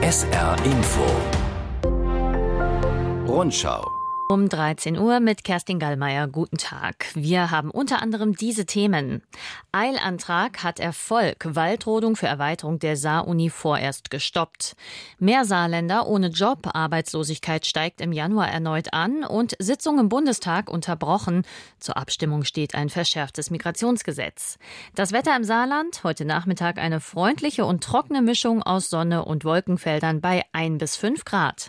SR Info Rundschau Um 13 Uhr mit Kerstin Gallmeier. Guten Tag. Wir haben unter anderem diese Themen. Eilantrag hat Erfolg. Waldrodung für Erweiterung der Saar-Uni vorerst gestoppt. Mehr Saarländer ohne Job. Arbeitslosigkeit steigt im Januar erneut an. Und Sitzung im Bundestag unterbrochen. Zur Abstimmung steht ein verschärftes Migrationsgesetz. Das Wetter im Saarland. Heute Nachmittag eine freundliche und trockene Mischung aus Sonne und Wolkenfeldern bei 1 bis 5 Grad.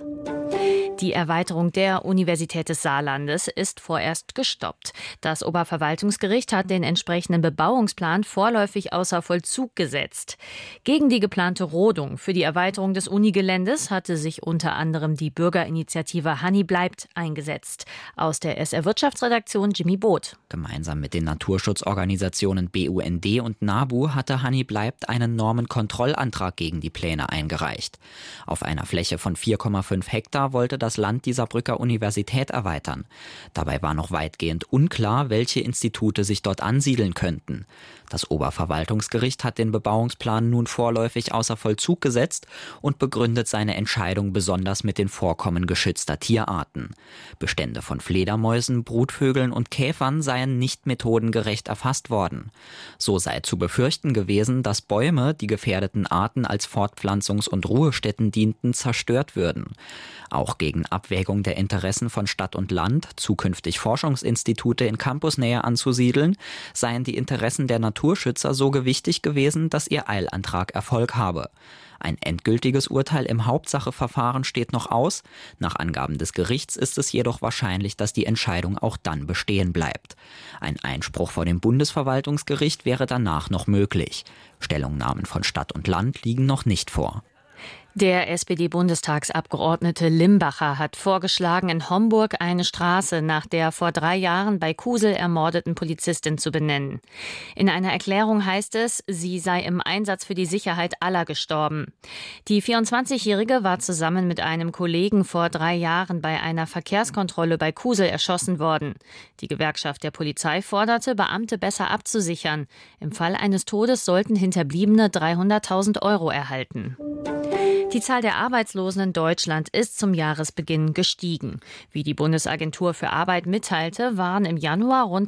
Die Erweiterung der Universität des Saarlandes ist vorerst gestoppt. Das Oberverwaltungsgericht hat den entsprechenden Bebauungsplan vorläufig außer Vollzug gesetzt. Gegen die geplante Rodung für die Erweiterung des Unigeländes hatte sich unter anderem die Bürgerinitiative Hanni bleibt eingesetzt. Aus der SR Wirtschaftsredaktion Jimmy Both. Gemeinsam mit den Naturschutzorganisationen BUND und NABU hatte Hanni bleibt einen Normenkontrollantrag gegen die Pläne eingereicht. Auf einer Fläche von 4,5 Hektar wollte das Land die Saarbrücker Universität erweitern. Dabei war noch weitgehend unklar, welche Institute sich dort ansiedeln könnten. Das Oberverwaltungsgericht hat den Bebauungsplan nun vorläufig außer Vollzug gesetzt und begründet seine Entscheidung besonders mit den Vorkommen geschützter Tierarten. Bestände von Fledermäusen, Brutvögeln und Käfern seien nicht methodengerecht erfasst worden. So sei zu befürchten gewesen, dass Bäume, die gefährdeten Arten als Fortpflanzungs- und Ruhestätten dienten, zerstört würden. Auch gegen Abwägung der Interessen von Stadt und Land, zukünftig Forschungsinstitute in Campusnähe anzusiedeln, seien die Interessen der Naturschützer so gewichtig gewesen, dass ihr Eilantrag Erfolg habe. Ein endgültiges Urteil im Hauptsacheverfahren steht noch aus. Nach Angaben des Gerichts ist es jedoch wahrscheinlich, dass die Entscheidung auch dann bestehen bleibt. Ein Einspruch vor dem Bundesverwaltungsgericht wäre danach noch möglich. Stellungnahmen von Stadt und Land liegen noch nicht vor. Der SPD-Bundestagsabgeordnete Limbacher hat vorgeschlagen, in Homburg eine Straße nach der vor 3 Jahren bei Kusel ermordeten Polizistin zu benennen. In einer Erklärung heißt es, sie sei im Einsatz für die Sicherheit aller gestorben. Die 24-Jährige war zusammen mit einem Kollegen vor 3 Jahren bei einer Verkehrskontrolle bei Kusel erschossen worden. Die Gewerkschaft der Polizei forderte, Beamte besser abzusichern. Im Fall eines Todes sollten Hinterbliebene 300.000 € erhalten. Die Zahl der Arbeitslosen in Deutschland ist zum Jahresbeginn gestiegen. Wie die Bundesagentur für Arbeit mitteilte, waren im Januar rund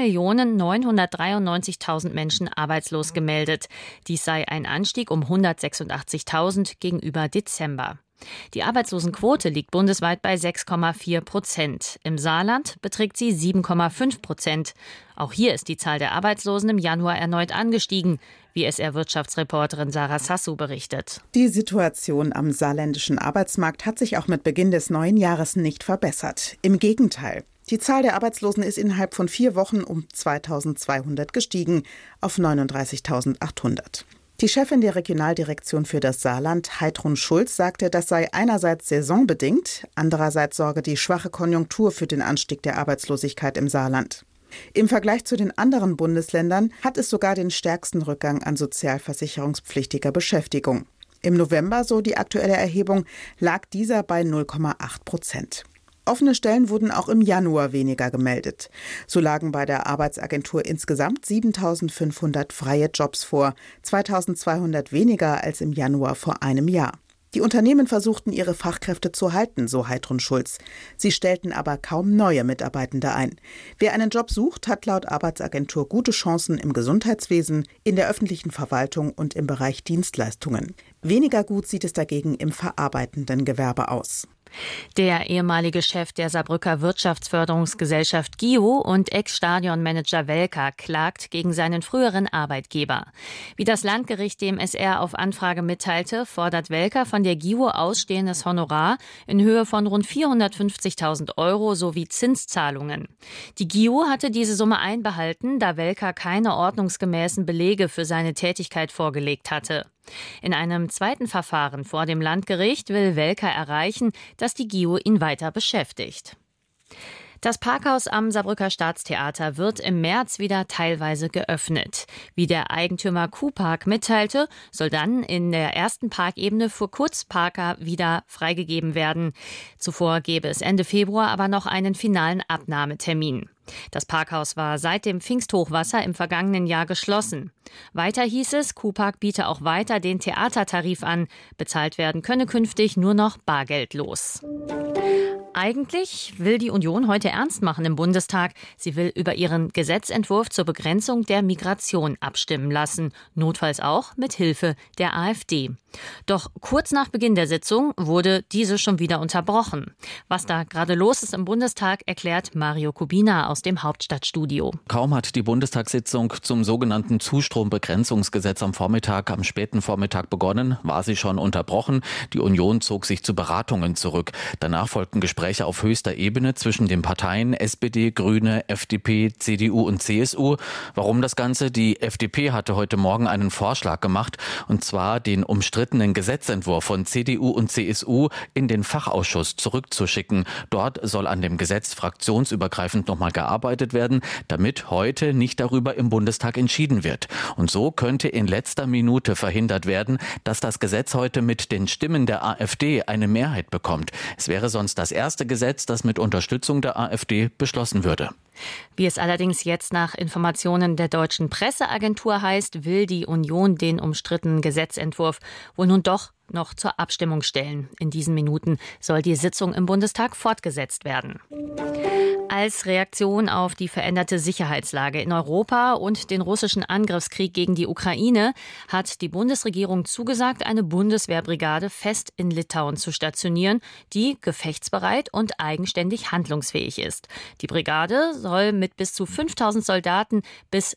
2.993.000 Menschen arbeitslos gemeldet. Dies sei ein Anstieg um 186.000 gegenüber Dezember. Die Arbeitslosenquote liegt bundesweit bei 6,4%. Im Saarland beträgt sie 7,5%. Auch hier ist die Zahl der Arbeitslosen im Januar erneut angestiegen, wie SR-Wirtschaftsreporterin Sarah Sassou berichtet. Die Situation am saarländischen Arbeitsmarkt hat sich auch mit Beginn des neuen Jahres nicht verbessert. Im Gegenteil. Die Zahl der Arbeitslosen ist innerhalb von 4 Wochen um 2.200 gestiegen auf 39.800. Die Chefin der Regionaldirektion für das Saarland, Heidrun Schulz, sagte, das sei einerseits saisonbedingt, andererseits sorge die schwache Konjunktur für den Anstieg der Arbeitslosigkeit im Saarland. Im Vergleich zu den anderen Bundesländern hat es sogar den stärksten Rückgang an sozialversicherungspflichtiger Beschäftigung. Im November, so die aktuelle Erhebung, lag dieser bei 0,8%. Offene Stellen wurden auch im Januar weniger gemeldet. So lagen bei der Arbeitsagentur insgesamt 7.500 freie Jobs vor, 2.200 weniger als im Januar vor einem Jahr. Die Unternehmen versuchten, ihre Fachkräfte zu halten, so Heidrun Schulz. Sie stellten aber kaum neue Mitarbeitende ein. Wer einen Job sucht, hat laut Arbeitsagentur gute Chancen im Gesundheitswesen, in der öffentlichen Verwaltung und im Bereich Dienstleistungen. Weniger gut sieht es dagegen im verarbeitenden Gewerbe aus. Der ehemalige Chef der Saarbrücker Wirtschaftsförderungsgesellschaft GIO und Ex-Stadionmanager Welker klagt gegen seinen früheren Arbeitgeber. Wie das Landgericht dem SR auf Anfrage mitteilte, fordert Welker von der GIO ausstehendes Honorar in Höhe von rund 450.000 € sowie Zinszahlungen. Die GIO hatte diese Summe einbehalten, da Welker keine ordnungsgemäßen Belege für seine Tätigkeit vorgelegt hatte. In einem zweiten Verfahren vor dem Landgericht will Welker erreichen, dass die GIO ihn weiter beschäftigt. Das Parkhaus am Saarbrücker Staatstheater wird im März wieder teilweise geöffnet. Wie der Eigentümer Q-Park mitteilte, soll dann in der ersten Parkebene für Kurzparker wieder freigegeben werden. Zuvor gäbe es Ende Februar aber noch einen finalen Abnahmetermin. Das Parkhaus war seit dem Pfingsthochwasser im vergangenen Jahr geschlossen. Weiter hieß es, Kuhpark biete auch weiter den Theatertarif an. Bezahlt werden könne künftig nur noch bargeldlos. Eigentlich will die Union heute ernst machen im Bundestag. Sie will über ihren Gesetzentwurf zur Begrenzung der Migration abstimmen lassen, notfalls auch mit Hilfe der AfD. Doch kurz nach Beginn der Sitzung wurde diese schon wieder unterbrochen. Was da gerade los ist im Bundestag, erklärt Mario Kubina aus dem Hauptstadtstudio. Kaum hat die Bundestagssitzung zum sogenannten Zustrombegrenzungsgesetz am späten Vormittag begonnen, war sie schon unterbrochen. Die Union zog sich zu Beratungen zurück. Danach folgten Gespräche auf höchster Ebene zwischen den Parteien SPD, Grüne, FDP, CDU und CSU. Warum das Ganze? Die FDP hatte heute Morgen einen Vorschlag gemacht, und zwar den umstrittenen Gesetzentwurf von CDU und CSU in den Fachausschuss zurückzuschicken. Dort soll an dem Gesetz fraktionsübergreifend nochmal gearbeitet werden, damit heute nicht darüber im Bundestag entschieden wird. Und so könnte in letzter Minute verhindert werden, dass das Gesetz heute mit den Stimmen der AfD eine Mehrheit bekommt. Es wäre sonst das erste Gesetz, das mit Unterstützung der AfD beschlossen würde. Wie es allerdings jetzt nach Informationen der deutschen Presseagentur heißt, will die Union den umstrittenen Gesetzentwurf wohl nun doch noch zur Abstimmung stellen. In diesen Minuten soll die Sitzung im Bundestag fortgesetzt werden. Als Reaktion auf die veränderte Sicherheitslage in Europa und den russischen Angriffskrieg gegen die Ukraine hat die Bundesregierung zugesagt, eine Bundeswehrbrigade fest in Litauen zu stationieren, die gefechtsbereit und eigenständig handlungsfähig ist. Die Brigade soll mit bis zu 5000 Soldaten bis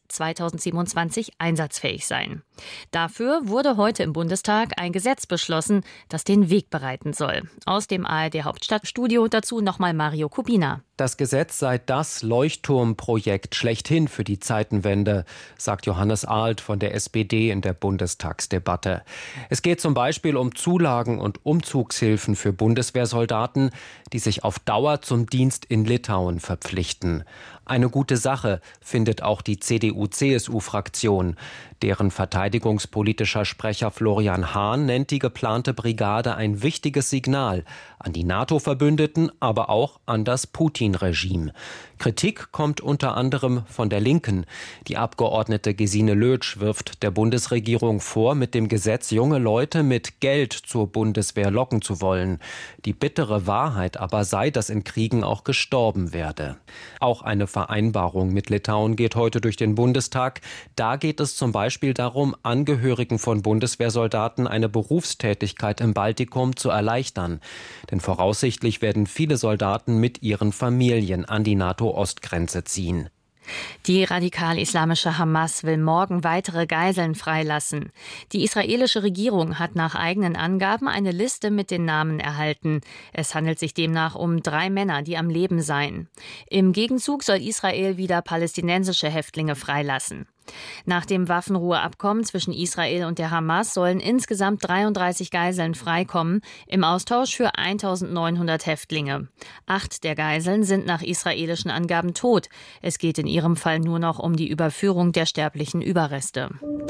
2027 einsatzfähig sein. Dafür wurde heute im Bundestag ein Gesetz beschlossen, das den Weg bereiten soll. Aus dem ARD-Hauptstadtstudio dazu nochmal Mario Kubina. Das Gesetz sei das Leuchtturmprojekt schlechthin für die Zeitenwende, sagt Johannes Ahlt von der SPD in der Bundestagsdebatte. Es geht zum Beispiel um Zulagen und Umzugshilfen für Bundeswehrsoldaten, die sich auf Dauer zum Dienst in Litauen verpflichten. Eine gute Sache, findet auch die CDU-CSU-Fraktion. Deren verteidigungspolitischer Sprecher Florian Hahn nennt die geplante Brigade ein wichtiges Signal an die NATO-Verbündeten, aber auch an das Putin-Regime. Kritik kommt unter anderem von der Linken. Die Abgeordnete Gesine Lötsch wirft der Bundesregierung vor, mit dem Gesetz junge Leute mit Geld zur Bundeswehr locken zu wollen. Die bittere Wahrheit aber sei, dass in Kriegen auch gestorben werde. Auch eine Vereinbarung mit Litauen geht heute durch den Bundestag. Da geht es zum Beispiel darum, Angehörigen von Bundeswehrsoldaten eine Berufstätigkeit im Baltikum zu erleichtern. Denn voraussichtlich werden viele Soldaten mit ihren Familien an die NATO-Ostgrenze ziehen. Die radikal-islamische Hamas will morgen weitere Geiseln freilassen. Die israelische Regierung hat nach eigenen Angaben eine Liste mit den Namen erhalten. Es handelt sich demnach um 3 Männer, die am Leben seien. Im Gegenzug soll Israel wieder palästinensische Häftlinge freilassen. Nach dem Waffenruheabkommen zwischen Israel und der Hamas sollen insgesamt 33 Geiseln freikommen, im Austausch für 1900 Häftlinge. 8 der Geiseln sind nach israelischen Angaben tot. Es geht in ihrem Fall nur noch um die Überführung der sterblichen Überreste.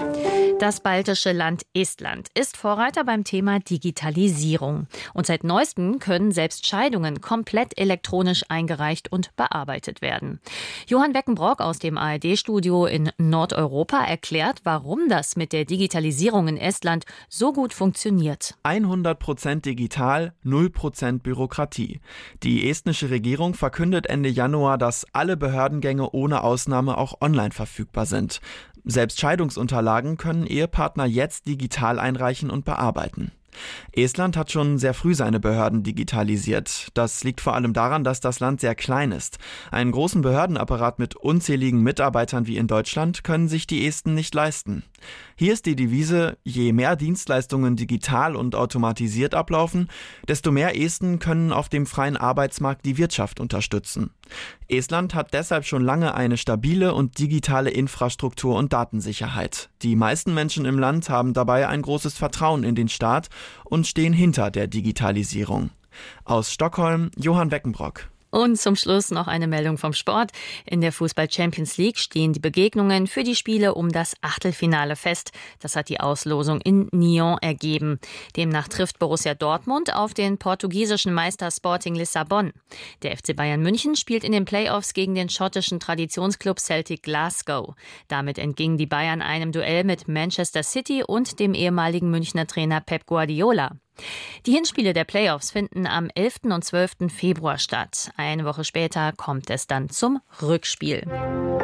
Das baltische Land Estland ist Vorreiter beim Thema Digitalisierung. Und seit neuestem können selbst Scheidungen komplett elektronisch eingereicht und bearbeitet werden. Johann Weckenbrock aus dem ARD-Studio in Nordeuropa erklärt, warum das mit der Digitalisierung in Estland so gut funktioniert. 100% digital, 0% Bürokratie. Die estnische Regierung verkündet Ende Januar, dass alle Behördengänge ohne Ausnahme auch online verfügbar sind. Selbst Scheidungsunterlagen können Ehepartner jetzt digital einreichen und bearbeiten. Estland hat schon sehr früh seine Behörden digitalisiert. Das liegt vor allem daran, dass das Land sehr klein ist. Einen großen Behördenapparat mit unzähligen Mitarbeitern wie in Deutschland können sich die Esten nicht leisten. Hier ist die Devise: Je mehr Dienstleistungen digital und automatisiert ablaufen, desto mehr Esten können auf dem freien Arbeitsmarkt die Wirtschaft unterstützen. Estland hat deshalb schon lange eine stabile und digitale Infrastruktur und Datensicherheit. Die meisten Menschen im Land haben dabei ein großes Vertrauen in den Staat und stehen hinter der Digitalisierung. Aus Stockholm, Johann Weckenbrock. Und zum Schluss noch eine Meldung vom Sport. In der Fußball-Champions League stehen die Begegnungen für die Spiele um das Achtelfinale fest. Das hat die Auslosung in Nyon ergeben. Demnach trifft Borussia Dortmund auf den portugiesischen Meister Sporting Lissabon. Der FC Bayern München spielt in den Playoffs gegen den schottischen Traditionsklub Celtic Glasgow. Damit entgingen die Bayern einem Duell mit Manchester City und dem ehemaligen Münchner Trainer Pep Guardiola. Die Hinspiele der Playoffs finden am 11. und 12. Februar statt. Eine Woche später kommt es dann zum Rückspiel.